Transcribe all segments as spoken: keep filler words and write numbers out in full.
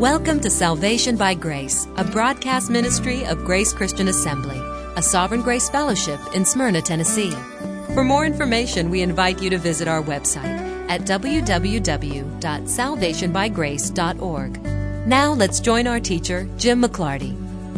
Welcome to Salvation by Grace, a broadcast ministry of Grace Christian Assembly, a Sovereign Grace Fellowship in Smyrna, Tennessee. For more information, we invite you to visit our website at w w w dot salvation by grace dot org. Now let's join our teacher, Jim McClarty.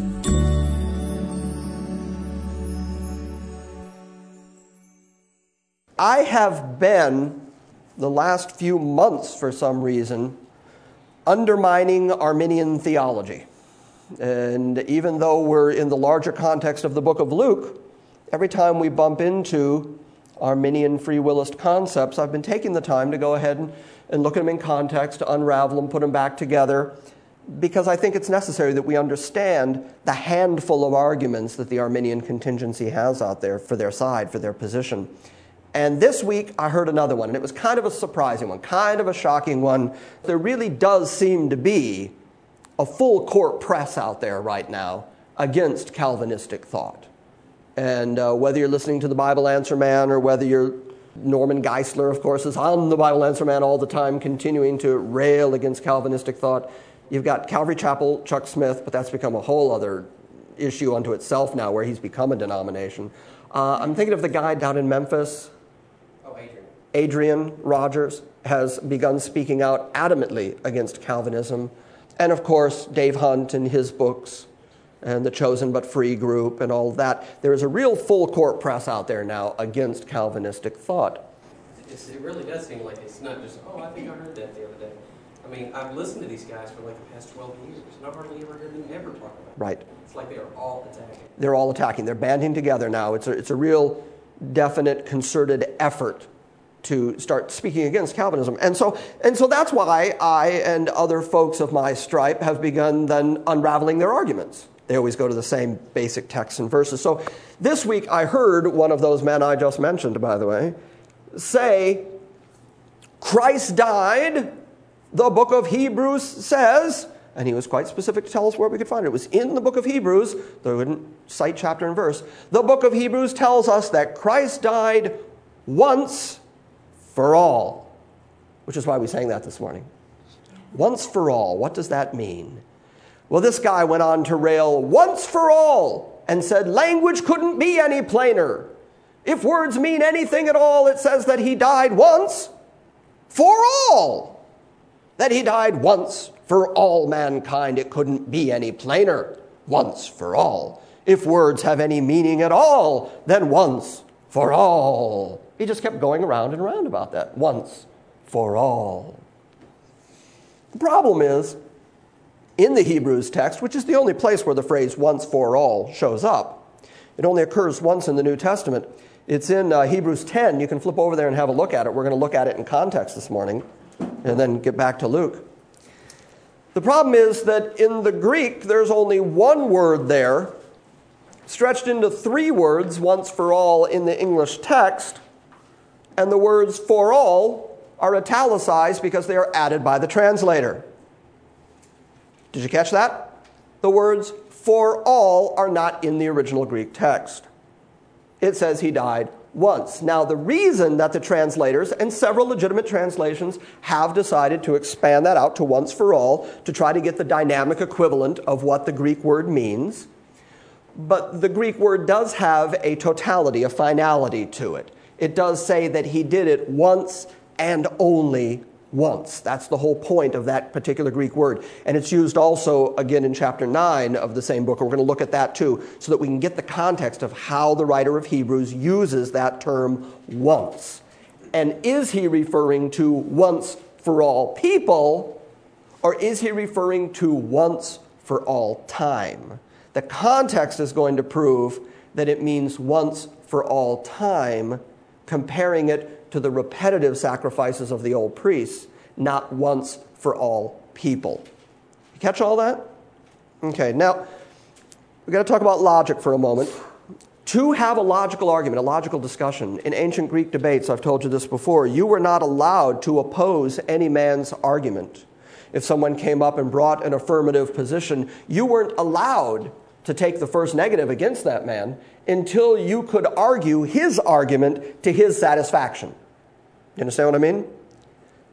I have been, the last few months for some reason, undermining Arminian theology. And even though we're in the larger context of the book of Luke, every time we bump into Arminian free willist concepts, I've been taking the time to go ahead and, and look at them in context, to unravel them, put them back together, because I think it's necessary that we understand the handful of arguments that the Arminian contingency has out there for their side, for their position. And this week, I heard another one, and it was kind of a surprising one, kind of a shocking one. There really does seem to be a full court press out there right now against Calvinistic thought. And uh, whether you're listening to the Bible Answer Man or whether you're Norman Geisler, of course, is on the Bible Answer Man all the time, continuing to rail against Calvinistic thought. You've got Calvary Chapel, Chuck Smith, but that's become a whole other issue unto itself now, where he's become a denomination. Uh, I'm thinking of the guy down in Memphis. Adrian Rogers has begun speaking out adamantly against Calvinism. And of course, Dave Hunt and his books and the Chosen But Free group and all of that. There is a real full court press out there now against Calvinistic thought. It's, it really does seem like it's not just, oh, I think I heard that the other day. I mean, I've listened to these guys for like the past twelve years, and I've hardly ever heard them ever talk about it. Right. It's like they are all attacking. They're all attacking. They're banding together now. It's a, it's a real definite, concerted effort to start speaking against Calvinism. And so and so that's why I and other folks of my stripe have begun then unraveling their arguments. They always go to the same basic texts and verses. So this week I heard one of those men I just mentioned, by the way, say, Christ died, the book of Hebrews says, and he was quite specific to tell us where we could find it. It was in the book of Hebrews, though he wouldn't cite chapter and verse. The book of Hebrews tells us that Christ died once for all, which is why we sang that this morning. Once for all, what does that mean? Well, this guy went on to rail once for all and said language couldn't be any plainer. If words mean anything at all, it says that he died once for all. That he died once for all mankind. It couldn't be any plainer. Once for all. If words have any meaning at all, then once for all. He just kept going around and around about that. Once for all. The problem is, in the Hebrews text, which is the only place where the phrase once for all shows up, it only occurs once in the New Testament. It's in uh, Hebrews ten. You can flip over there and have a look at it. We're going to look at it in context this morning and then get back to Luke. The problem is that in the Greek, there's only one word there, stretched into three words, once for all, in the English text. And the words for all are italicized because they are added by the translator. Did you catch that? The words for all are not in the original Greek text. It says he died once. Now, the reason that the translators and several legitimate translations have decided to expand that out to once for all to try to get the dynamic equivalent of what the Greek word means, but the Greek word does have a totality, a finality to it. It does say that he did it once and only once. That's the whole point of that particular Greek word. And it's used also again in chapter nine of the same book. We're going to look at that too, so that we can get the context of how the writer of Hebrews uses that term once. And is he referring to once for all people, or is he referring to once for all time? The context is going to prove that it means once for all time, comparing it to the repetitive sacrifices of the old priests, not once for all people. You catch all that? Okay, now we've got to talk about logic for a moment. To have a logical argument, a logical discussion, in ancient Greek debates, I've told you this before, you were not allowed to oppose any man's argument. If someone came up and brought an affirmative position, you weren't allowed to take the first negative against that man until you could argue his argument to his satisfaction. You understand what I mean?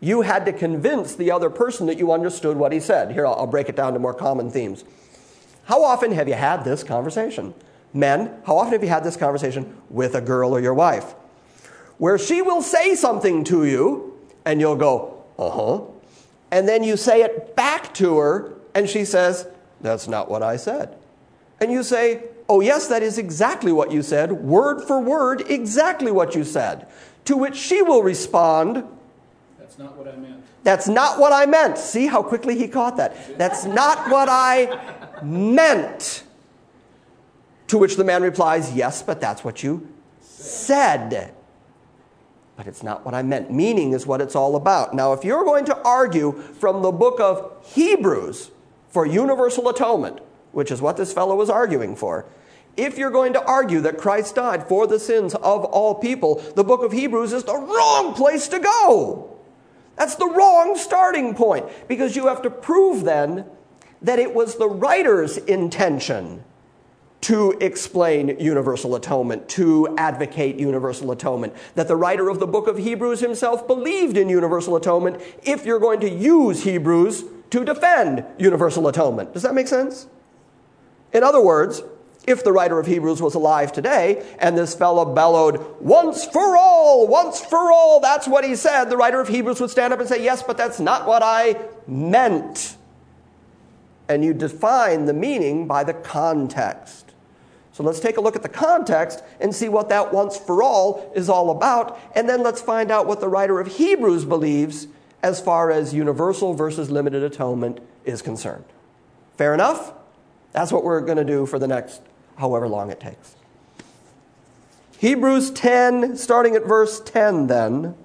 You had to convince the other person that you understood what he said. Here, I'll, I'll break it down to more common themes. How often have you had this conversation? Men, how often have you had this conversation with a girl or your wife? Where she will say something to you, and you'll go, uh-huh. And then you say it back to her, and she says, that's not what I said. And you say, oh yes, that is exactly what you said, word for word, exactly what you said. To which she will respond, that's not what I meant. That's not what I meant. See how quickly he caught that. That's not what I meant. To which the man replies, yes, but that's what you said. But it's not what I meant. Meaning is what it's all about. Now, if you're going to argue from the book of Hebrews for universal atonement, which is what this fellow was arguing for, if you're going to argue that Christ died for the sins of all people, the book of Hebrews is the wrong place to go. That's the wrong starting point, because you have to prove then that it was the writer's intention to explain universal atonement, to advocate universal atonement, that the writer of the book of Hebrews himself believed in universal atonement if you're going to use Hebrews to defend universal atonement. Does that make sense? In other words, if the writer of Hebrews was alive today and this fellow bellowed, once for all, once for all, that's what he said, the writer of Hebrews would stand up and say, yes, but that's not what I meant. And you define the meaning by the context. So let's take a look at the context and see what that once for all is all about. And then let's find out what the writer of Hebrews believes as far as universal versus limited atonement is concerned. Fair enough? That's what we're going to do for the next however long it takes. Hebrews ten, starting at verse ten then.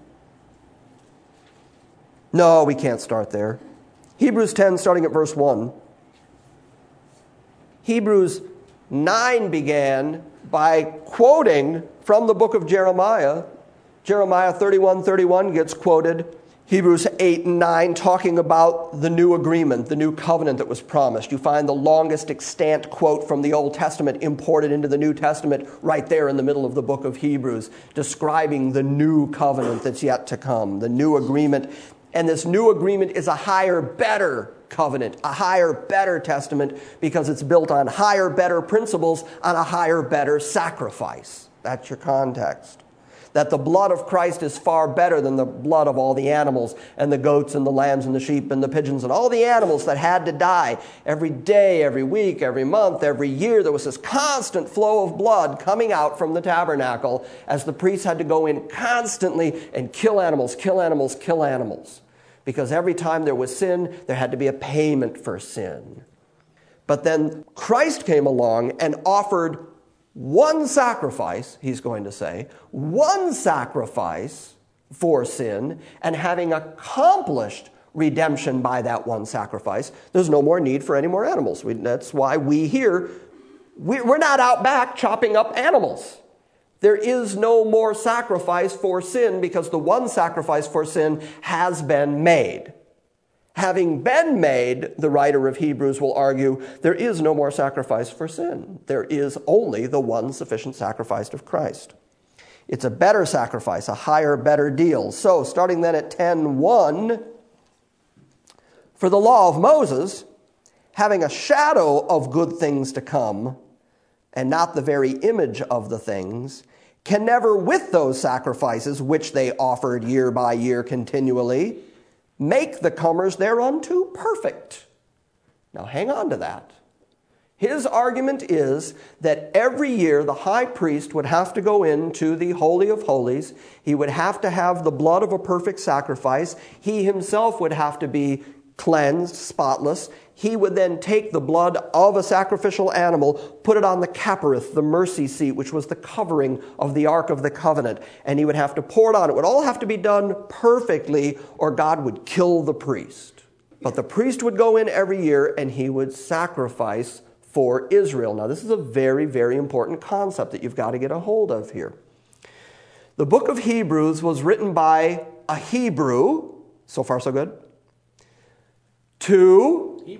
No, we can't start there. Hebrews ten, starting at verse one. Hebrews nine began by quoting from the book of Jeremiah. Jeremiah thirty-one thirty-one gets quoted. Hebrews eight and nine talking about the new agreement, the new covenant that was promised. You find the longest extant quote from the Old Testament imported into the New Testament right there in the middle of the book of Hebrews, describing the new covenant that's yet to come, the new agreement. And this new agreement is a higher, better covenant, a higher, better testament, because it's built on higher, better principles, on a higher, better sacrifice. That's your context. That the blood of Christ is far better than the blood of all the animals and the goats and the lambs and the sheep and the pigeons and all the animals that had to die every day, every week, every month, every year. There was this constant flow of blood coming out from the tabernacle as the priests had to go in constantly and kill animals, kill animals, kill animals. Because every time there was sin, there had to be a payment for sin. But then Christ came along and offered one sacrifice, he's going to say, one sacrifice for sin, and having accomplished redemption by that one sacrifice, there's no more need for any more animals. We, that's why we here, we, we're not out back chopping up animals. There is no more sacrifice for sin because the one sacrifice for sin has been made. Having been made, the writer of Hebrews will argue, there is no more sacrifice for sin. There is only the one sufficient sacrifice of Christ. It's a better sacrifice, a higher, better deal. So, starting then at ten one, for the law of Moses, having a shadow of good things to come, and not the very image of the things, can never with those sacrifices which they offered year by year continually, make the comers thereunto perfect. Now hang on to that. His argument is that every year the high priest would have to go into the Holy of Holies. He would have to have the blood of a perfect sacrifice. He himself would have to be cleansed, spotless. He would then take the blood of a sacrificial animal, put it on the kapareth, the mercy seat, which was the covering of the Ark of the Covenant, and he would have to pour it on. It would all have to be done perfectly, or God would kill the priest. But the priest would go in every year, and he would sacrifice for Israel. Now, this is a very, very important concept that you've got to get a hold of here. The book of Hebrews was written by a Hebrew. So far, so good. To Hebrews.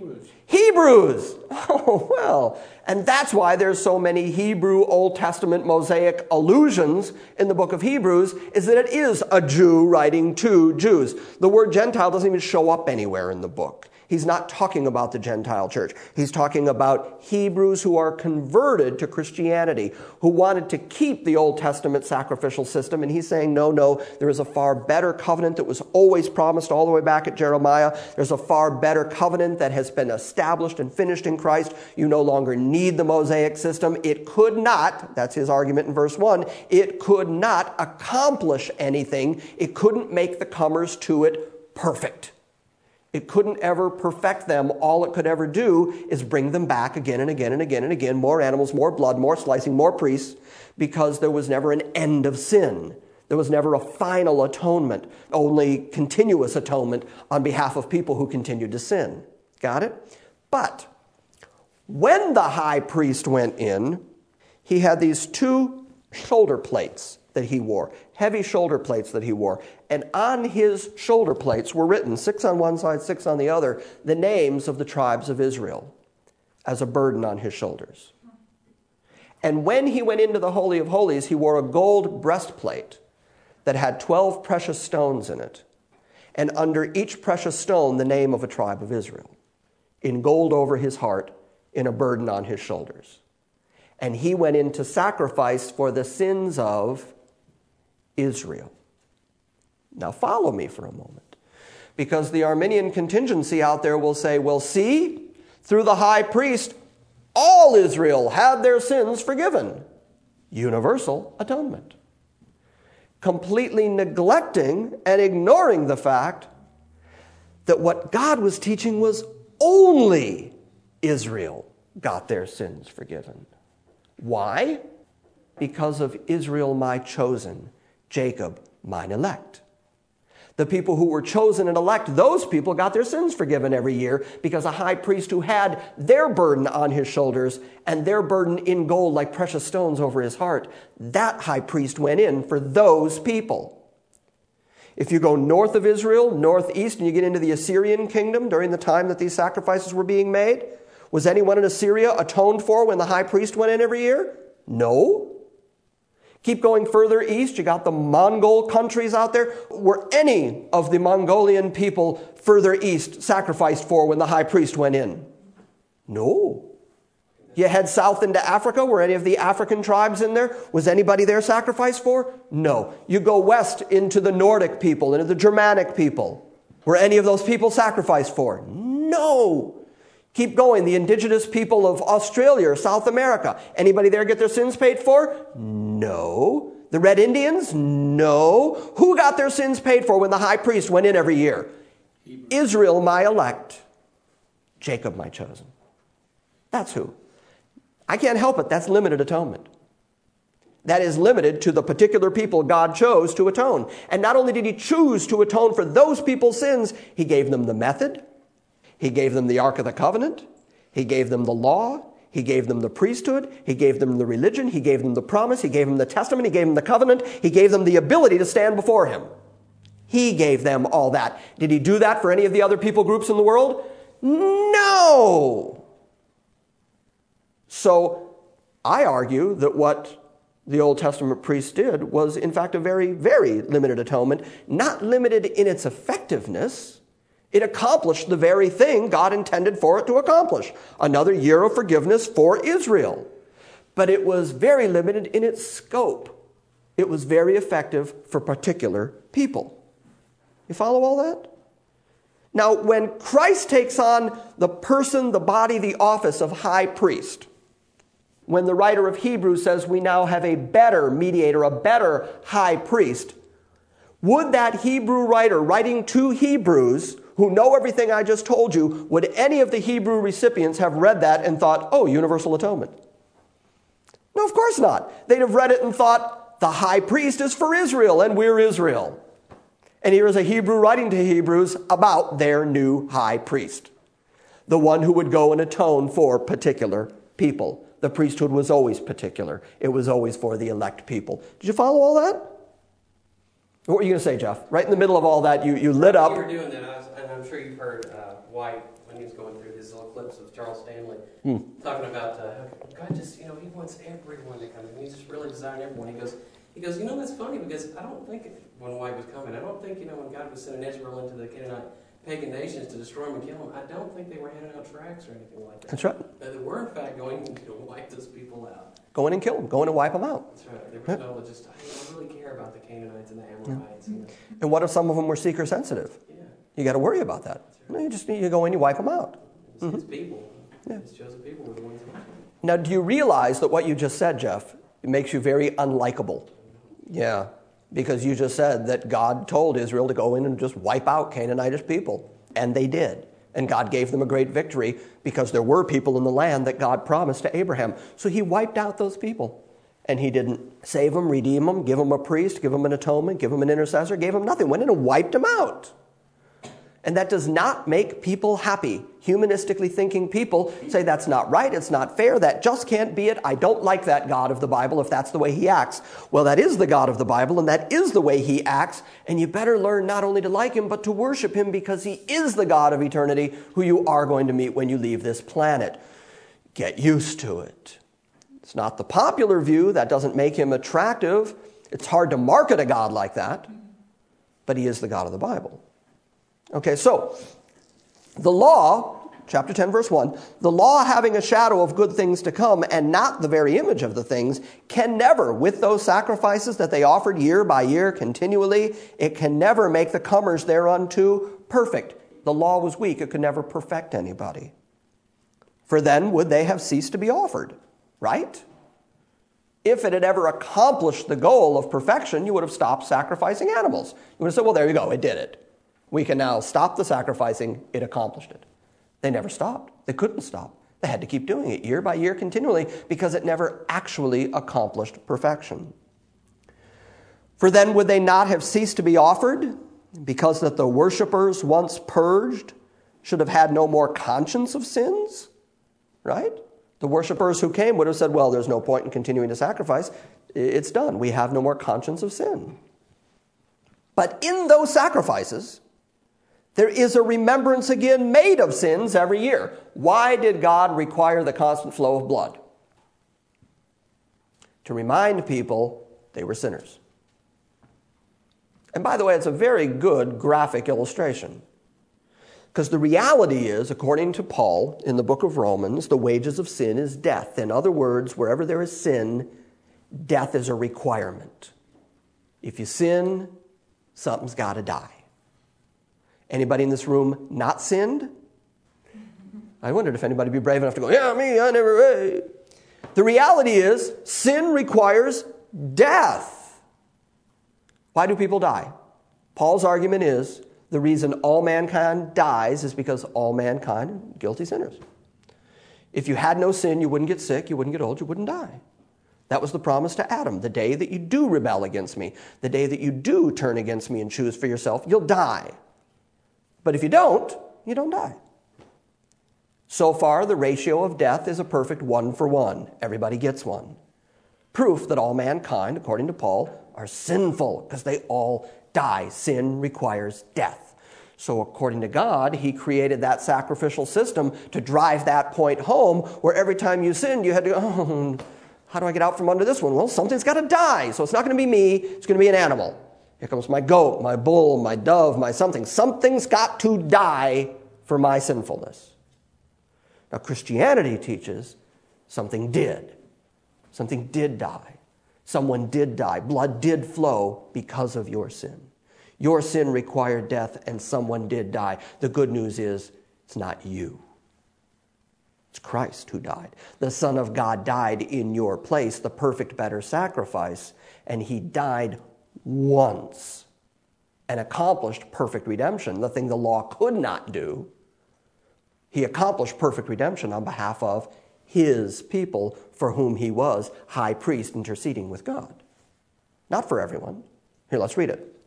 Hebrews. Oh, well. And that's why there's so many Hebrew Old Testament Mosaic allusions in the book of Hebrews, is that it is a Jew writing to Jews. The word Gentile doesn't even show up anywhere in the book. He's not talking about the Gentile church. He's talking about Hebrews who are converted to Christianity, who wanted to keep the Old Testament sacrificial system. And he's saying, no, no, there is a far better covenant that was always promised all the way back at Jeremiah. There's a far better covenant that has been established and finished in Christ. You no longer need the Mosaic system. It could not, that's his argument in verse one, it could not accomplish anything. It couldn't make the comers to it perfect. It couldn't ever perfect them. All it could ever do is bring them back again and again and again and again. More animals, more blood, more slicing, more priests, because there was never an end of sin. There was never a final atonement, only continuous atonement on behalf of people who continued to sin. Got it? But when the high priest went in, he had these two shoulder plates that he wore, heavy shoulder plates that he wore. And on his shoulder plates were written, six on one side, six on the other, the names of the tribes of Israel as a burden on his shoulders. And when he went into the Holy of Holies, he wore a gold breastplate that had twelve precious stones in it. And under each precious stone, the name of a tribe of Israel, in gold over his heart, in a burden on his shoulders. And he went in to sacrifice for the sins of Israel. Now follow me for a moment, because the Arminian contingency out there will say, well, see, through the high priest, all Israel had their sins forgiven. Universal atonement. Completely neglecting and ignoring the fact that what God was teaching was only Israel got their sins forgiven. Why? Because of Israel, my chosen, Jacob, mine elect. The people who were chosen and elect, those people got their sins forgiven every year because a high priest who had their burden on his shoulders and their burden in gold like precious stones over his heart, that high priest went in for those people. If you go north of Israel, northeast, and you get into the Assyrian kingdom during the time that these sacrifices were being made, was anyone in Assyria atoned for when the high priest went in every year? No. Keep going further east, you got the Mongol countries out there. Were any of the Mongolian people further east sacrificed for when the high priest went in? No. You head south into Africa, were any of the African tribes in there? Was anybody there sacrificed for? No. You go west into the Nordic people, into the Germanic people. Were any of those people sacrificed for? No. Keep going. The indigenous people of Australia or South America. Anybody there get their sins paid for? No. The Red Indians? No. Who got their sins paid for when the high priest went in every year? Hebrew. Israel, my elect. Jacob, my chosen. That's who. I can't help it. That's limited atonement. That is limited to the particular people God chose to atone. And not only did he choose to atone for those people's sins, he gave them the method. He gave them the Ark of the Covenant. He gave them the law. He gave them the priesthood. He gave them the religion. He gave them the promise. He gave them the testament. He gave them the covenant. He gave them the ability to stand before him. He gave them all that. Did he do that for any of the other people groups in the world? No. So I argue that what the Old Testament priests did was, in fact, a very, very limited atonement, not limited in its effectiveness. It accomplished the very thing God intended for it to accomplish. Another year of forgiveness for Israel. But it was very limited in its scope. It was very effective for particular people. You follow all that? Now, when Christ takes on the person, the body, the office of high priest, when the writer of Hebrews says we now have a better mediator, a better high priest, would that Hebrew writer writing to Hebrews who know everything I just told you, would any of the Hebrew recipients have read that and thought, oh, universal atonement? No, of course not. They'd have read it and thought, the high priest is for Israel, and we're Israel. And here is a Hebrew writing to Hebrews about their new high priest, the one who would go and atone for particular people. The priesthood was always particular. It was always for the elect people. Did you follow all that? What were you going to say, Jeff? Right in the middle of all that, you, you lit up. You were doing that, I was, and I I'm sure you've heard uh, White, when he was going through his little clips of Charles Stanley, Hmm. talking about uh, how God just, you know, he wants everyone to come in. He's just really desiring everyone. He goes, he goes, you know, that's funny because I don't think, when White was coming, I don't think, you know, when God was sending Israel into the Canaanite pagan nations to destroy them and kill them, I don't think they were handing out tracts or anything like that. That's right. No, they were, in fact, going to wipe those people out. Go in and kill them. Go in and wipe them out. That's right. There was no just, I don't really care about the Canaanites and the Amorites. You know? And what if some of them were seeker sensitive? Yeah. You got to worry about that. No, you just need to go in, you wipe them out. It's mm-hmm. his people. Yeah. His chosen people were the ones who. Now, do you realize that what you just said, Jeff, it makes you very unlikable? Yeah, because you just said that God told Israel to go in and just wipe out Canaanitish people. And they did. And God gave them a great victory because there were people in the land that God promised to Abraham. So he wiped out those people. And he didn't save them, redeem them, give them a priest, give them an atonement, give them an intercessor, gave them nothing. Went in and wiped them out. And that does not make people happy. Humanistically thinking people say that's not right, it's not fair, that just can't be it. I don't like that God of the Bible if that's the way he acts. Well, that is the God of the Bible, and that is the way he acts. And you better learn not only to like him, but to worship him because he is the God of eternity who you are going to meet when you leave this planet. Get used to it. It's not the popular view. That doesn't make him attractive. It's hard to market a God like that, but he is the God of the Bible. Okay, so the law, chapter ten, verse one, the law having a shadow of good things to come and not the very image of the things, can never, with those sacrifices that they offered year by year continually, it can never make the comers thereunto perfect. The law was weak. It could never perfect anybody. For then would they have ceased to be offered, right? If it had ever accomplished the goal of perfection, you would have stopped sacrificing animals. You would have said, well, there you go, it did it. We can now stop the sacrificing. It accomplished it. They never stopped. They couldn't stop. They had to keep doing it year by year continually because it never actually accomplished perfection. For then would they not have ceased to be offered because that the worshipers once purged should have had no more conscience of sins? Right? The worshipers who came would have said, well, there's no point in continuing to sacrifice. It's done. We have no more conscience of sin. But in those sacrifices, there is a remembrance again made of sins every year. Why did God require the constant flow of blood? To remind people they were sinners. And by the way, it's a very good graphic illustration. Because the reality is, according to Paul in the book of Romans, the wages of sin is death. In other words, wherever there is sin, death is a requirement. If you sin, something's got to die. Anybody in this room not sinned? I wondered if anybody would be brave enough to go, yeah, me, I never. Eh. The reality is, sin requires death. Why do people die? Paul's argument is, the reason all mankind dies is because all mankind are guilty sinners. If you had no sin, you wouldn't get sick, you wouldn't get old, you wouldn't die. That was the promise to Adam. The day that you do rebel against me, the day that you do turn against me and choose for yourself, you'll die. But if you don't, you don't die. So far, the ratio of death is a perfect one for one. Everybody gets one. Proof that all mankind, according to Paul, are sinful because they all die. Sin requires death. So according to God, he created that sacrificial system to drive that point home where every time you sinned, you had to go, oh, how do I get out from under this one? Well, something's got to die. So it's not going to be me. It's going to be an animal. Here comes my goat, my bull, my dove, my something. Something's got to die for my sinfulness. Now, Christianity teaches something did. Something did die. Someone did die. Blood did flow because of your sin. Your sin required death, and someone did die. The good news is, it's not you. It's Christ who died. The Son of God died in your place, the perfect, better sacrifice, and he died once and accomplished perfect redemption, the thing the law could not do. He accomplished perfect redemption on behalf of his people for whom he was high priest interceding with God. Not for everyone. Here, let's read it.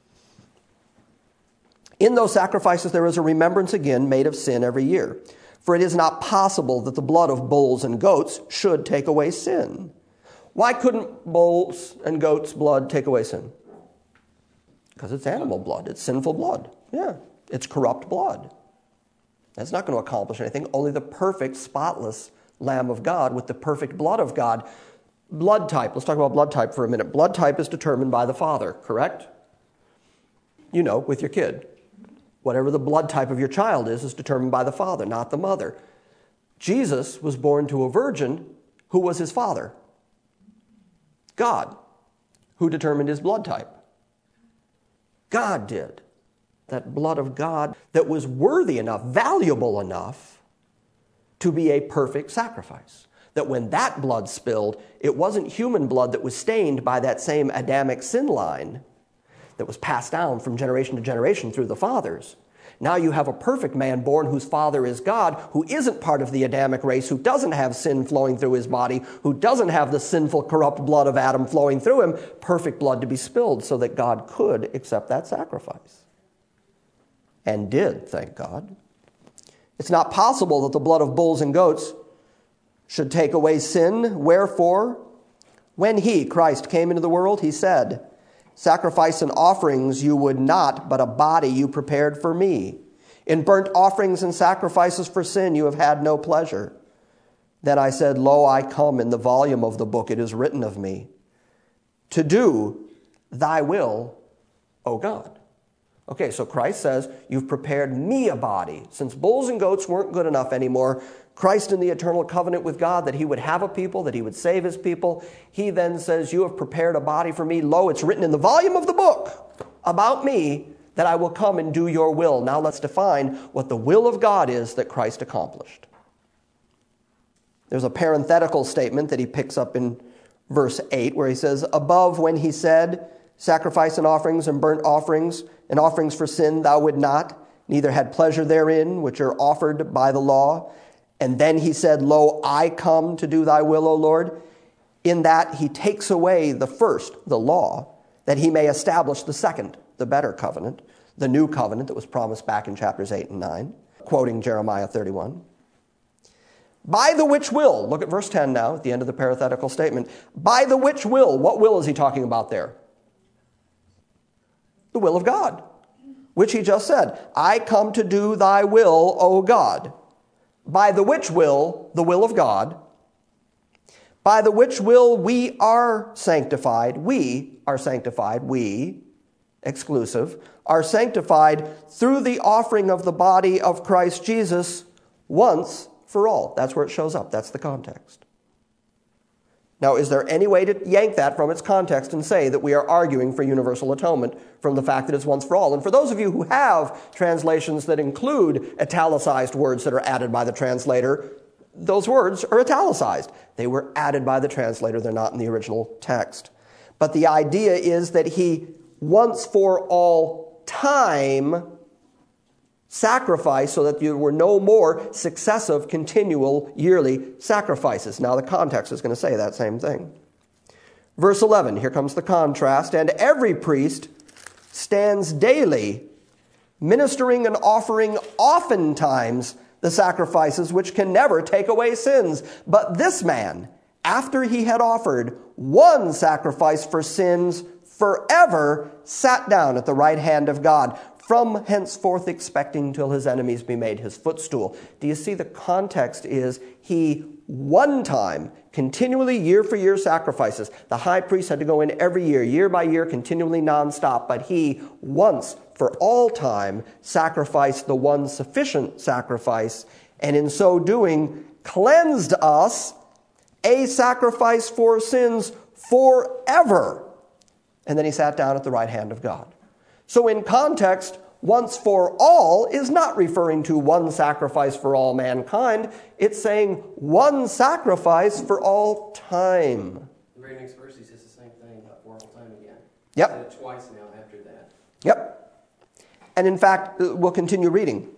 In those sacrifices there is a remembrance again made of sin every year. For it is not possible that the blood of bulls and goats should take away sin. Why couldn't bulls and goats' blood take away sin? Because it's animal blood. It's sinful blood. Yeah. It's corrupt blood. That's not going to accomplish anything. Only the perfect, spotless Lamb of God with the perfect blood of God. Blood type. Let's talk about blood type for a minute. Blood type is determined by the father, correct? You know, with your kid. Whatever the blood type of your child is, is determined by the father, not the mother. Jesus was born to a virgin. Who was his father? God. Who determined his blood type? God did. That blood of God that was worthy enough, valuable enough to be a perfect sacrifice. That when that blood spilled, it wasn't human blood that was stained by that same Adamic sin line that was passed down from generation to generation through the fathers. Now you have a perfect man born whose father is God, who isn't part of the Adamic race, who doesn't have sin flowing through his body, who doesn't have the sinful, corrupt blood of Adam flowing through him, perfect blood to be spilled so that God could accept that sacrifice. And did, thank God. It's not possible that the blood of bulls and goats should take away sin. Wherefore, when he, Christ, came into the world, he said, sacrifice and offerings you would not, but a body you prepared for me. In burnt offerings and sacrifices for sin you have had no pleasure. Then I said, lo, I come. In the volume of the book it is written of me, to do thy will, O God. Okay, so Christ says, you've prepared me a body. Since bulls and goats weren't good enough anymore, Christ in the eternal covenant with God, that he would have a people, that he would save his people, he then says, you have prepared a body for me. Lo, it's written in the volume of the book about me that I will come and do your will. Now let's define what the will of God is that Christ accomplished. There's a parenthetical statement that he picks up in verse eight where he says, above when he said, sacrifice and offerings and burnt offerings and offerings for sin thou would not, neither had pleasure therein, which are offered by the law. And then he said, lo, I come to do thy will, O Lord. In that he takes away the first, the law, that he may establish the second, the better covenant, the new covenant that was promised back in chapters eight and nine, quoting Jeremiah thirty-one. By the which will, look at verse ten now, at the end of the parenthetical statement. By the which will, what will is he talking about there? The will of God, which he just said, I come to do thy will, O God. By the which will, the will of God, by the which will we are sanctified, we are sanctified, we, exclusive, are sanctified through the offering of the body of Christ Jesus once for all. That's where it shows up. That's the context. Now, is there any way to yank that from its context and say that we are arguing for universal atonement from the fact that it's once for all? And for those of you who have translations that include italicized words that are added by the translator, those words are italicized. They were added by the translator. They're not in the original text. But the idea is that he once for all time sacrifice so that there were no more successive, continual, yearly sacrifices. Now the context is going to say that same thing. Verse eleven, here comes the contrast. And every priest stands daily, ministering and offering oftentimes the sacrifices which can never take away sins. But this man, after he had offered one sacrifice for sins forever, sat down at the right hand of God, from henceforth expecting till his enemies be made his footstool. Do you see the context is he one time, continually year for year sacrifices. The high priest had to go in every year, year by year, continually nonstop. But he once for all time sacrificed the one sufficient sacrifice. And in so doing, cleansed us a sacrifice for sins forever. And then he sat down at the right hand of God. So in context, once for all is not referring to one sacrifice for all mankind. It's saying one sacrifice for all time. The very next verse, he says the same thing about for all time again. Yep. He said it twice now after that. Yep. And in fact, we'll continue reading.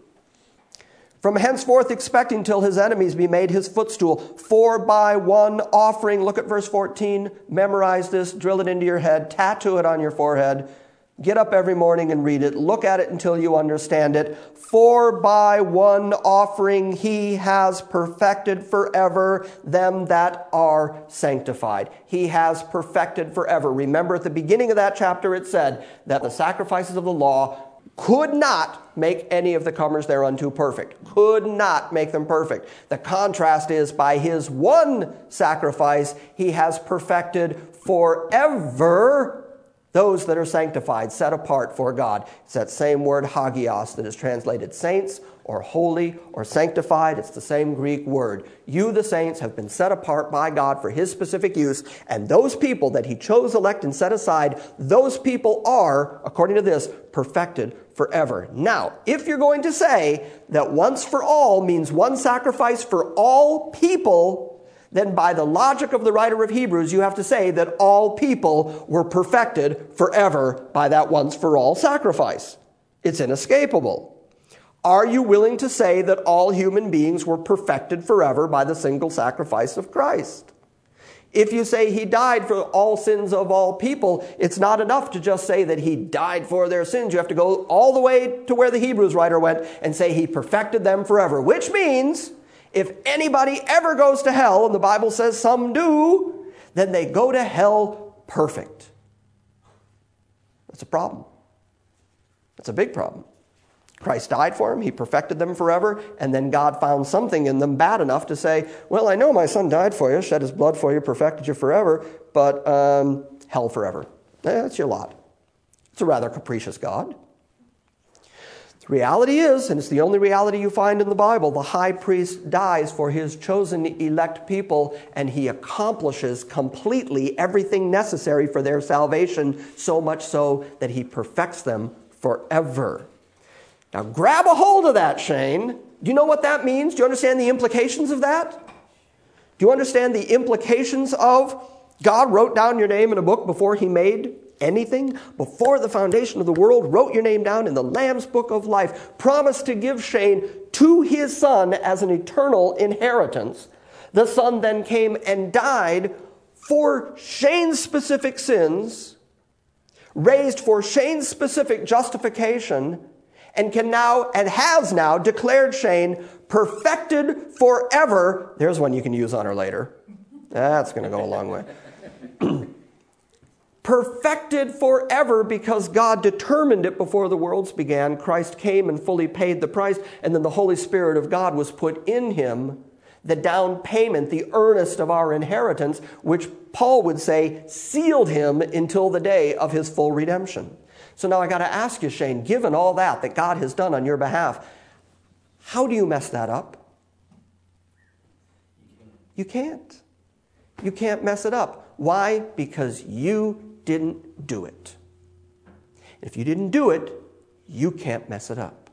From henceforth expecting till his enemies be made his footstool, for by one offering, look at verse fourteen, memorize this, drill it into your head, tattoo it on your forehead, get up every morning and read it, look at it until you understand it. For by one offering he has perfected forever them that are sanctified. He has perfected forever. Remember at the beginning of that chapter it said that the sacrifices of the law could not make any of the comers thereunto perfect. Could not make them perfect. The contrast is, by his one sacrifice, he has perfected forever those that are sanctified, set apart for God. It's that same word hagios that is translated saints or holy or sanctified. It's the same Greek word. You, the saints, have been set apart by God for his specific use, and those people that he chose, elect, and set aside, those people are, according to this, perfected forever. Now, if you're going to say that once for all means one sacrifice for all people, then by the logic of the writer of Hebrews, you have to say that all people were perfected forever by that once-for-all sacrifice. It's inescapable. Are you willing to say that all human beings were perfected forever by the single sacrifice of Christ? If you say he died for all sins of all people, it's not enough to just say that he died for their sins. You have to go all the way to where the Hebrews writer went and say he perfected them forever, which means if anybody ever goes to hell, and the Bible says some do, then they go to hell perfect. That's a problem. That's a big problem. Christ died for them, he perfected them forever, and then God found something in them bad enough to say, well, I know my son died for you, shed his blood for you, perfected you forever, but um, hell forever. Eh, that's your lot. It's a rather capricious God. The reality is, and it's the only reality you find in the Bible, the high priest dies for his chosen elect people, and he accomplishes completely everything necessary for their salvation, so much so that he perfects them forever. Now grab a hold of that, Shane. Do you know what that means? Do you understand the implications of that? Do you understand the implications of God wrote down your name in a book before he made anything? Before the foundation of the world, wrote your name down in the Lamb's book of life, promised to give Shane to his son as an eternal inheritance. The son then came and died for Shane's specific sins, raised for Shane's specific justification, and can now, and has now, declared Shane perfected forever. There's one you can use on her later. That's going to go a long way. Perfected forever because God determined it before the worlds began. Christ came and fully paid the price, and then the Holy Spirit of God was put in him, the down payment, the earnest of our inheritance, which Paul would say sealed him until the day of his full redemption. So now I got to ask you, Shane, given all that that God has done on your behalf, how do you mess that up? You can't. You can't mess it up. Why? Because you didn't do it. If you didn't do it, you can't mess it up.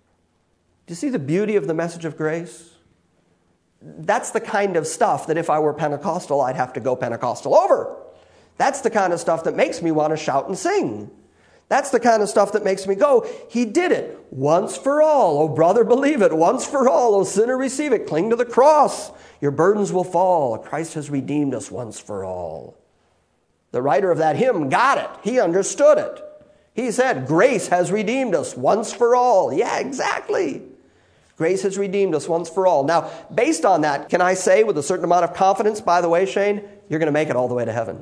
Do you see the beauty of the message of grace? That's the kind of stuff that if I were Pentecostal, I'd have to go Pentecostal over. That's the kind of stuff that makes me want to shout and sing. That's the kind of stuff that makes me go, he did it once for all. Oh, brother, believe it. Once for all. Oh, sinner, receive it. Cling to the cross. Your burdens will fall. Christ has redeemed us once for all. The writer of that hymn got it. He understood it. He said, grace has redeemed us once for all. Yeah, exactly. Grace has redeemed us once for all. Now, based on that, can I say with a certain amount of confidence, by the way, Shane, you're going to make it all the way to heaven?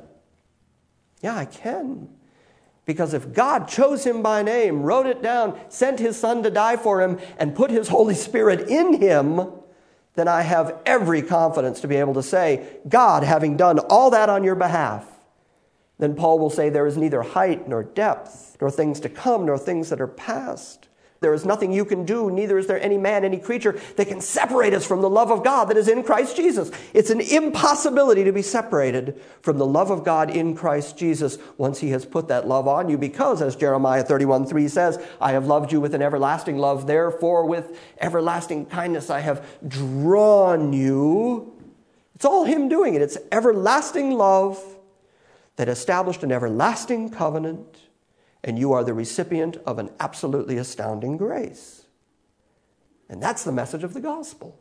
Yeah, I can. Because if God chose him by name, wrote it down, sent his son to die for him, and put his Holy Spirit in him, then I have every confidence to be able to say, God, having done all that on your behalf, then Paul will say there is neither height nor depth, nor things to come, nor things that are past. There is nothing you can do, neither is there any man, any creature that can separate us from the love of God that is in Christ Jesus. It's an impossibility to be separated from the love of God in Christ Jesus once he has put that love on you, because, as Jeremiah thirty-one three says, I have loved you with an everlasting love, therefore with everlasting kindness I have drawn you. It's all him doing it. It's everlasting love that established an everlasting covenant, and you are the recipient of an absolutely astounding grace. And that's the message of the gospel.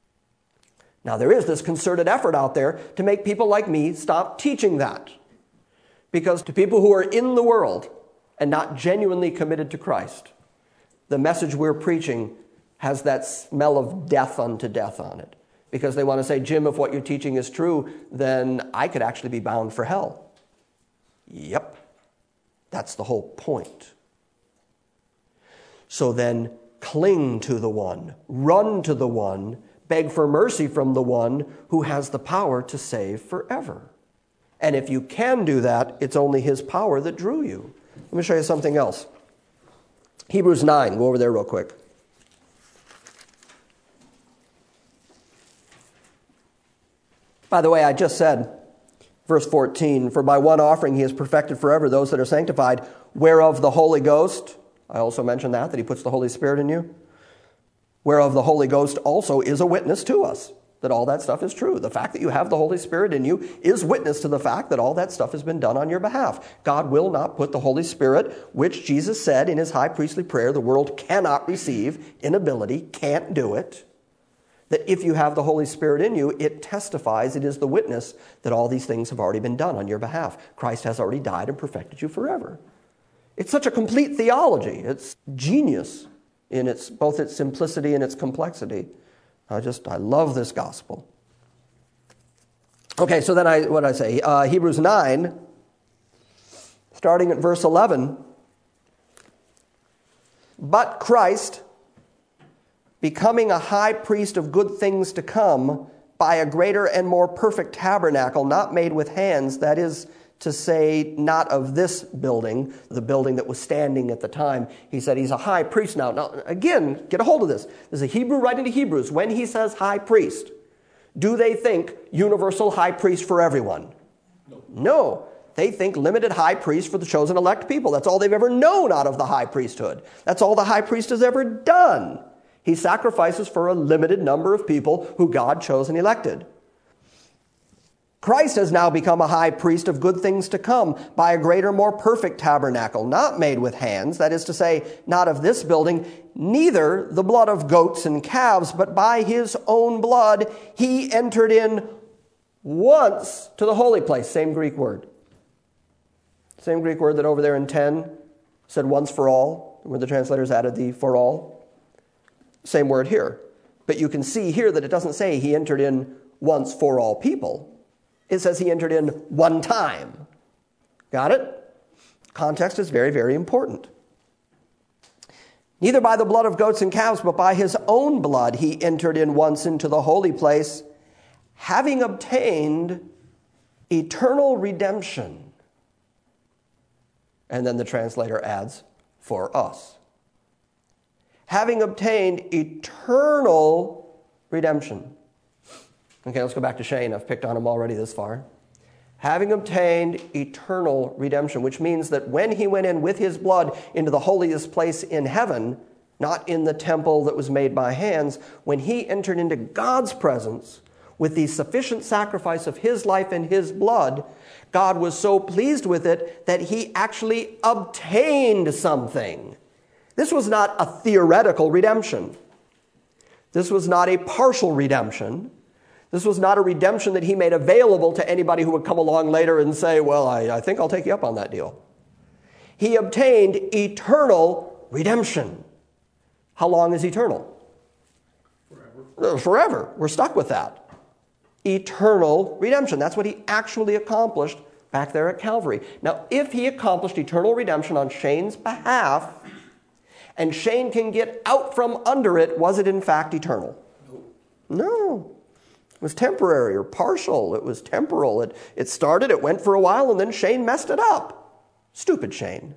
Now, there is this concerted effort out there to make people like me stop teaching that. Because to people who are in the world and not genuinely committed to Christ, the message we're preaching has that smell of death unto death on it. Because they want to say, Jim, if what you're teaching is true, then I could actually be bound for hell. Yep. That's the whole point. So then cling to the one, run to the one, beg for mercy from the one who has the power to save forever. And if you can do that, it's only his power that drew you. Let me show you something else. Hebrews nine, go over there real quick. By the way, I just said, verse fourteen, for by one offering he has perfected forever those that are sanctified, whereof the Holy Ghost, I also mentioned that, that he puts the Holy Spirit in you, whereof the Holy Ghost also is a witness to us, that all that stuff is true. The fact that you have the Holy Spirit in you is witness to the fact that all that stuff has been done on your behalf. God will not put the Holy Spirit, which Jesus said in his high priestly prayer, the world cannot receive, inability, can't do it. That if you have the Holy Spirit in you, it testifies, it is the witness that all these things have already been done on your behalf. Christ has already died and perfected you forever. It's such a complete theology. It's genius in its both its simplicity and its complexity. I just, I love this gospel. Okay, so then I, what did I say? Uh, Hebrews nine, starting at verse eleven. But Christ, becoming a high priest of good things to come, by a greater and more perfect tabernacle, not made with hands, that is to say, not of this building, the building that was standing at the time. He said he's a high priest now. Now, again, get a hold of this. There's a Hebrew writing to Hebrews. When he says high priest, do they think universal high priest for everyone? No. No. They think limited high priest for the chosen elect people. That's all they've ever known out of the high priesthood. That's all the high priest has ever done. He sacrifices for a limited number of people who God chose and elected. Christ has now become a high priest of good things to come by a greater, more perfect tabernacle, not made with hands, that is to say, not of this building, neither the blood of goats and calves, but by his own blood he entered in once to the holy place. Same Greek word. Same Greek word that over there in ten said once for all, where the translators added the for all. Same word here. But you can see here that it doesn't say he entered in once for all people. It says he entered in one time. Got it? Context is very, very important. Neither by the blood of goats and calves, but by his own blood he entered in once into the holy place, having obtained eternal redemption. And then the translator adds, for us. Having obtained eternal redemption. Okay, let's go back to Shane. I've picked on him already this far. Having obtained eternal redemption, which means that when he went in with his blood into the holiest place in heaven, not in the temple that was made by hands, when he entered into God's presence with the sufficient sacrifice of his life and his blood, God was so pleased with it that he actually obtained something. This was not a theoretical redemption. This was not a partial redemption. This was not a redemption that he made available to anybody who would come along later and say, well, I, I think I'll take you up on that deal. He obtained eternal redemption. How long is eternal? Forever. Forever. We're stuck with that. Eternal redemption. That's what he actually accomplished back there at Calvary. Now, if he accomplished eternal redemption on Shane's behalf, and Shane can get out from under it, was it in fact eternal? No. No. It was temporary or partial. It was temporal. It, it started, it went for a while, and then Shane messed it up. Stupid Shane.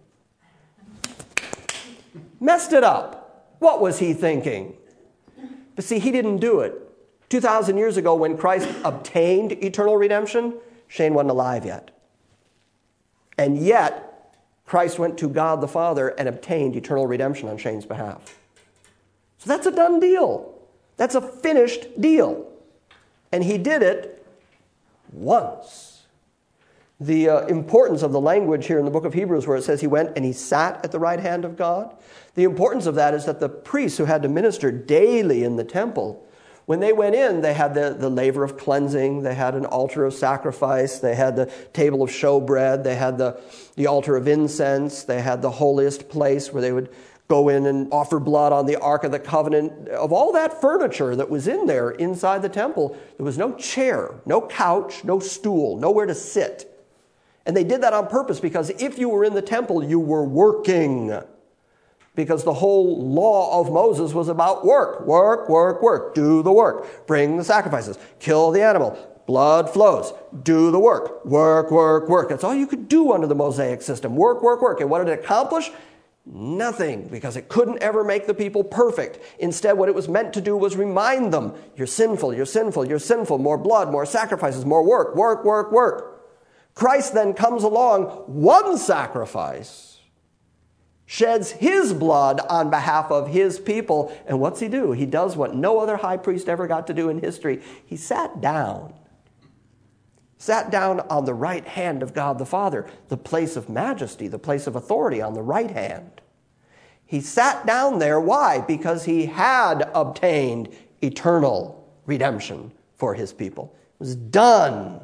Messed it up. What was he thinking? But see, he didn't do it. two thousand years ago, when Christ obtained eternal redemption, Shane wasn't alive yet. And yet, Christ went to God the Father and obtained eternal redemption on Shane's behalf. So that's a done deal. That's a finished deal. And he did it once. The uh, importance of the language here in the book of Hebrews where it says he went and he sat at the right hand of God. The importance of that is that the priests who had to minister daily in the temple, when they went in, they had the, the laver of cleansing, they had an altar of sacrifice, they had the table of showbread, they had the, the altar of incense, they had the holiest place where they would go in and offer blood on the Ark of the Covenant. Of all that furniture that was in there inside the temple, there was no chair, no couch, no stool, nowhere to sit. And they did that on purpose because if you were in the temple, you were working. Because the whole law of Moses was about work, work, work, work. Do the work. Bring the sacrifices. Kill the animal. Blood flows. Do the work. Work, work, work. That's all you could do under the Mosaic system. Work, work, work. And what did it accomplish? Nothing, because it couldn't ever make the people perfect. Instead, what it was meant to do was remind them, you're sinful, you're sinful, you're sinful. More blood, more sacrifices, more work, work, work, work. Christ then comes along, one sacrifice, sheds his blood on behalf of his people. And what's he do? He does what no other high priest ever got to do in history. He sat down. Sat down on the right hand of God the Father, the place of majesty, the place of authority on the right hand. He sat down there. Why? Because he had obtained eternal redemption for his people. It was done.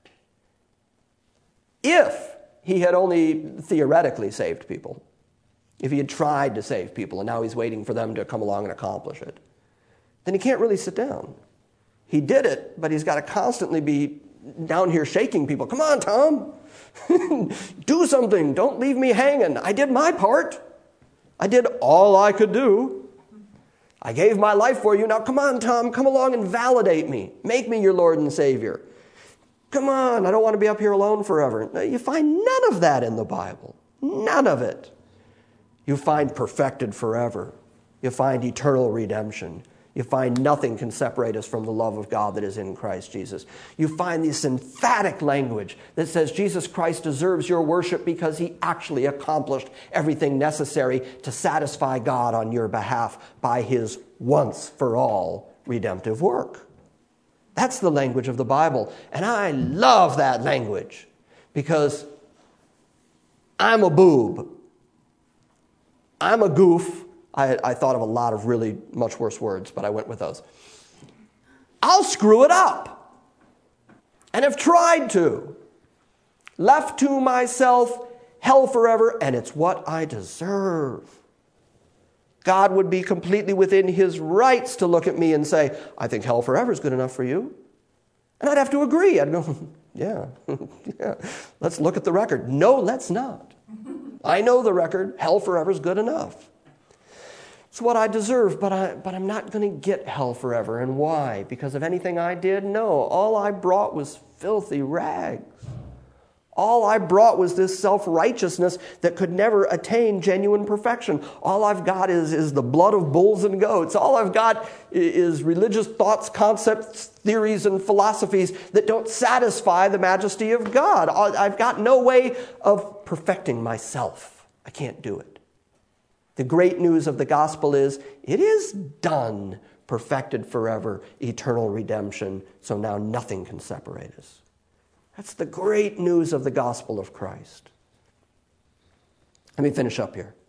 If he had only theoretically saved people, if he had tried to save people and now he's waiting for them to come along and accomplish it, then he can't really sit down. He did it, but he's got to constantly be down here shaking people. Come on, Tom. Do something. Don't leave me hanging. I did my part. I did all I could do. I gave my life for you. Now come on, Tom. Come along and validate me. Make me your Lord and Savior. Come on. I don't want to be up here alone forever. You find none of that in the Bible. None of it. You find perfected forever. You find eternal redemption. You find nothing can separate us from the love of God that is in Christ Jesus. You find this emphatic language that says Jesus Christ deserves your worship because he actually accomplished everything necessary to satisfy God on your behalf by his once-for-all redemptive work. That's the language of the Bible. And I love that language because I'm a boob. I'm a goof. I, I thought of a lot of really much worse words, but I went with those. I'll screw it up. And have tried to. Left to myself, hell forever, and it's what I deserve. God would be completely within his rights to look at me and say, I think hell forever is good enough for you. And I'd have to agree. I'd go, yeah, yeah. Let's look at the record. No, let's not. I know the record. Hell forever is good enough. It's what I deserve, but, I, but I'm not going to get hell forever. And why? Because of anything I did? No. All I brought was filthy rags. All I brought was this self-righteousness that could never attain genuine perfection. All I've got is, is the blood of bulls and goats. All I've got is religious thoughts, concepts, theories, and philosophies that don't satisfy the majesty of God. I've got no way of perfecting myself. I can't do it. The great news of the gospel is it is done, perfected forever, eternal redemption, so now nothing can separate us. That's the great news of the gospel of Christ. Let me finish up here.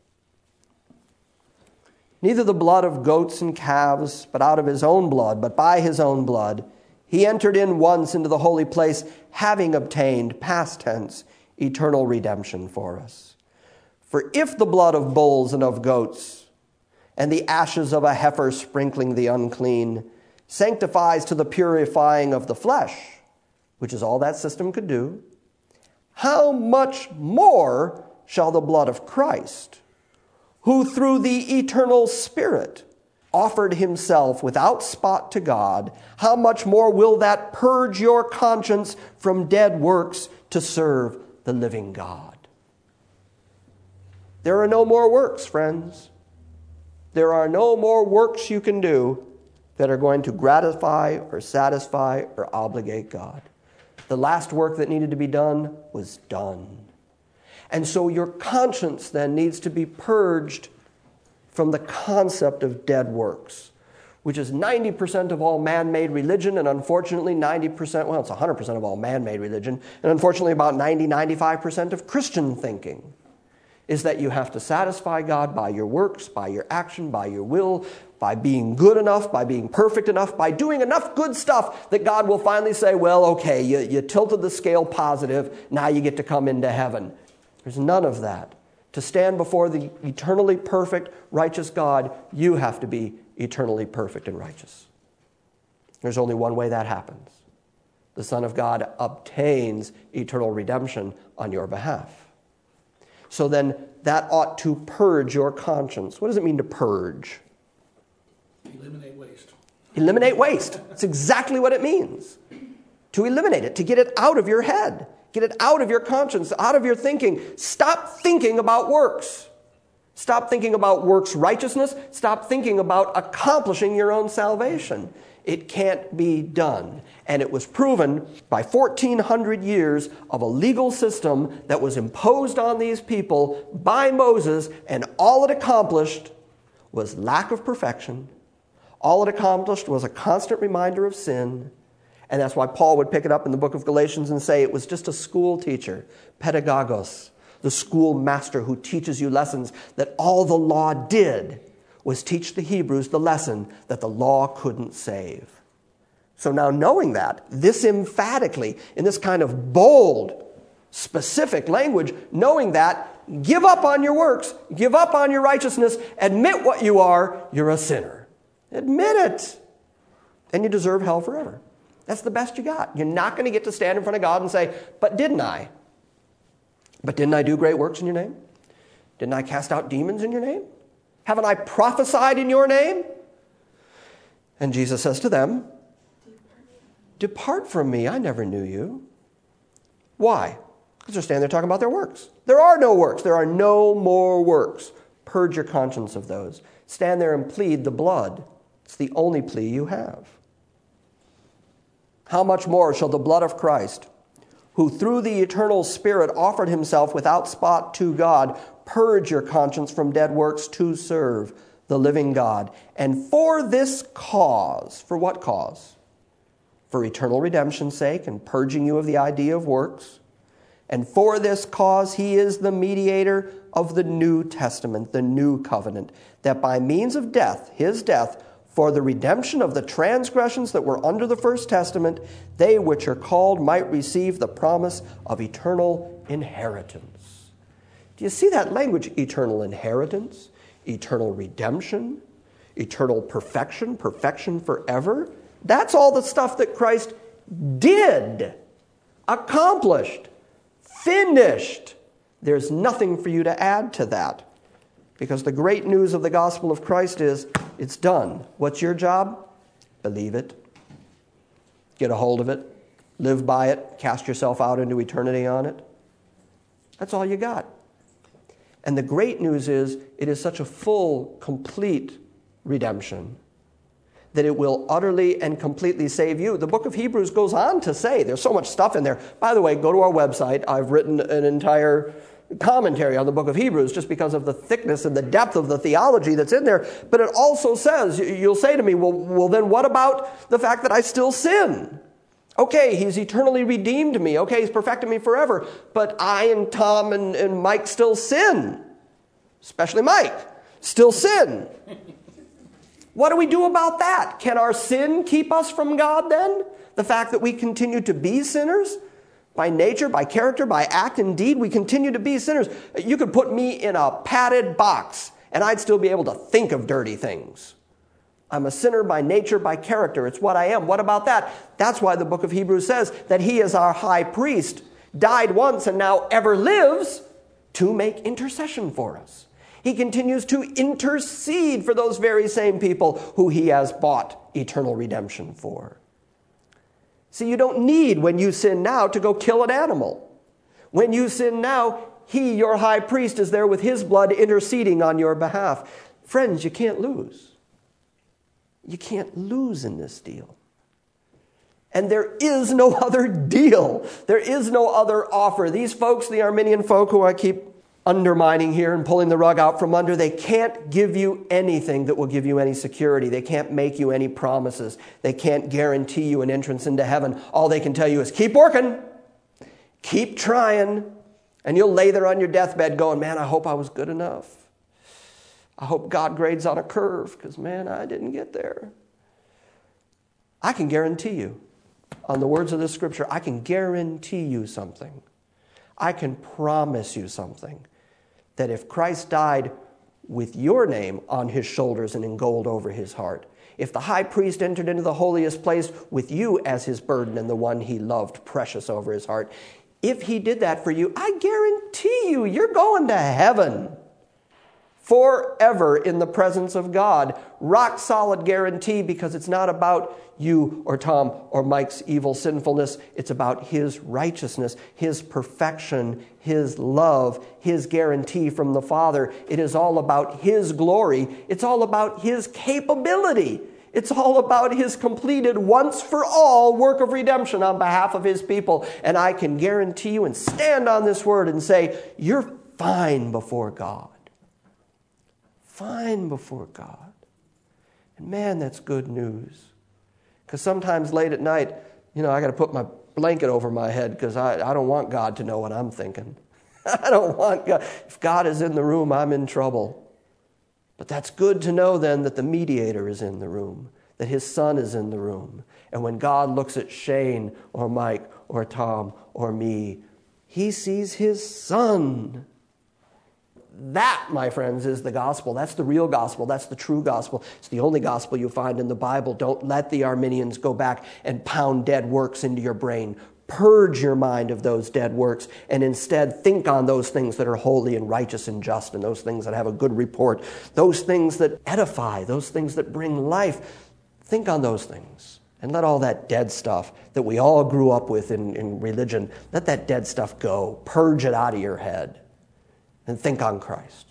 Neither the blood of goats and calves, but out of his own blood, but by his own blood, he entered in once into the holy place, having obtained, past tense, eternal redemption for us. For if the blood of bulls and of goats, and the ashes of a heifer sprinkling the unclean, sanctifies to the purifying of the flesh, which is all that system could do, how much more shall the blood of Christ, who through the eternal Spirit offered himself without spot to God, how much more will that purge your conscience from dead works to serve the living God? There are no more works, friends. There are no more works you can do that are going to gratify or satisfy or obligate God. The last work that needed to be done was done. And so your conscience then needs to be purged from the concept of dead works, which is ninety percent of all man-made religion, and unfortunately ninety percent, well, it's one hundred percent of all man-made religion, and unfortunately about ninety, ninety-five percent of Christian thinking, is that you have to satisfy God by your works, by your action, by your will, by being good enough, by being perfect enough, by doing enough good stuff that God will finally say, well, okay, you, you tilted the scale positive, now you get to come into heaven. There's none of that. To stand before the eternally perfect, righteous God, you have to be eternally perfect and righteous. There's only one way that happens. The Son of God obtains eternal redemption on your behalf. So then that ought to purge your conscience. What does it mean to purge? Eliminate waste. Eliminate waste. That's exactly what it means. To eliminate it, to get it out of your head. Get it out of your conscience, out of your thinking. Stop thinking about works. Stop thinking about works righteousness. Stop thinking about accomplishing your own salvation. It can't be done. And it was proven by fourteen hundred years of a legal system that was imposed on these people by Moses, and all it accomplished was lack of perfection. All it accomplished was a constant reminder of sin. And that's why Paul would pick it up in the book of Galatians and say it was just a school teacher, pedagogos, the school master who teaches you lessons, that all the law did was teach the Hebrews the lesson that the law couldn't save. So now knowing that, this emphatically, in this kind of bold, specific language, knowing that, give up on your works, give up on your righteousness, admit what you are, you're a sinner. Admit it. And you deserve hell forever. That's the best you got. You're not going to get to stand in front of God and say, but didn't I? But didn't I do great works in your name? Didn't I cast out demons in your name? Haven't I prophesied in your name? And Jesus says to them, depart from me, I never knew you. Why? Because they're standing there talking about their works. There are no works. There are no more works. Purge your conscience of those. Stand there and plead the blood. It's the only plea you have. How much more shall the blood of Christ, who through the eternal Spirit offered himself without spot to God, purge your conscience from dead works to serve the living God? And for this cause, for what cause? For eternal redemption's sake and purging you of the idea of works. And for this cause he is the mediator of the New Testament, the new covenant, that by means of death, his death, for the redemption of the transgressions that were under the first testament, they which are called might receive the promise of eternal inheritance. Do you see that language? Eternal inheritance, eternal redemption, eternal perfection, perfection forever. That's all the stuff that Christ did, accomplished, finished. There's nothing for you to add to that. Because the great news of the gospel of Christ is, it's done. What's your job? Believe it. Get a hold of it. Live by it. Cast yourself out into eternity on it. That's all you got. And the great news is, it is such a full, complete redemption that it will utterly and completely save you. The book of Hebrews goes on to say, there's so much stuff in there. By the way, go to our website. I've written an entire commentary on the book of Hebrews just because of the thickness and the depth of the theology that's in there. But it also says, you'll say to me, well, well then what about the fact that I still sin? Okay, he's eternally redeemed me. Okay, he's perfected me forever. But I and Tom and, and Mike still sin. Especially Mike. Still sin. What do we do about that? Can our sin keep us from God then? The fact that we continue to be sinners? By nature, by character, by act and deed, we continue to be sinners. You could put me in a padded box and I'd still be able to think of dirty things. I'm a sinner by nature, by character. It's what I am. What about that? That's why the book of Hebrews says that he is our high priest, died once and now ever lives to make intercession for us. He continues to intercede for those very same people who he has bought eternal redemption for. See, you don't need, when you sin now, to go kill an animal. When you sin now, he, your high priest, is there with his blood interceding on your behalf. Friends, you can't lose. You can't lose in this deal. And there is no other deal. There is no other offer. These folks, the Arminian folk who I keep undermining here and pulling the rug out from under, they can't give you anything that will give you any security. They can't make you any promises. They can't guarantee you an entrance into heaven. All they can tell you is keep working, keep trying, and you'll lay there on your deathbed going, man, I hope I was good enough. I hope God grades on a curve because, man, I didn't get there. I can guarantee you, on the words of this scripture, I can guarantee you something. I can promise you something. That if Christ died with your name on his shoulders and in gold over his heart, if the high priest entered into the holiest place with you as his burden and the one he loved precious over his heart, if he did that for you, I guarantee you, you're going to heaven forever in the presence of God. Rock solid guarantee, because it's not about you or Tom or Mike's evil sinfulness. It's about his righteousness, his perfection, his love, his guarantee from the Father. It is all about his glory. It's all about his capability. It's all about his completed once for all work of redemption on behalf of his people. And I can guarantee you and stand on this word and say, you're fine before God. Fine before God. And man, that's good news. Because sometimes late at night, you know, I got to put my blanket over my head because I, I don't want God to know what I'm thinking. I don't want God. If God is in the room, I'm in trouble. But that's good to know then that the mediator is in the room, that his son is in the room. And when God looks at Shane or Mike or Tom or me, he sees his son. That, my friends, is the gospel. That's the real gospel. That's the true gospel. It's the only gospel you find in the Bible. Don't let the Arminians go back and pound dead works into your brain. Purge your mind of those dead works and instead think on those things that are holy and righteous and just, and those things that have a good report, those things that edify, those things that bring life. Think on those things and let all that dead stuff that we all grew up with in, in religion, let that dead stuff go. Purge it out of your head and think on Christ.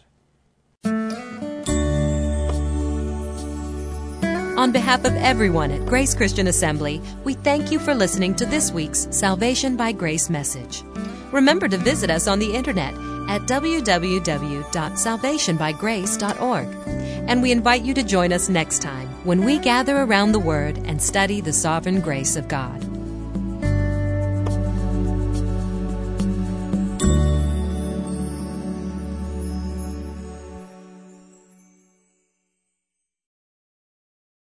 On behalf of everyone at Grace Christian Assembly, we thank you for listening to this week's Salvation by Grace message. Remember to visit us on the internet at w w w dot salvation by grace dot org. And we invite you to join us next time when we gather around the Word and study the sovereign grace of God.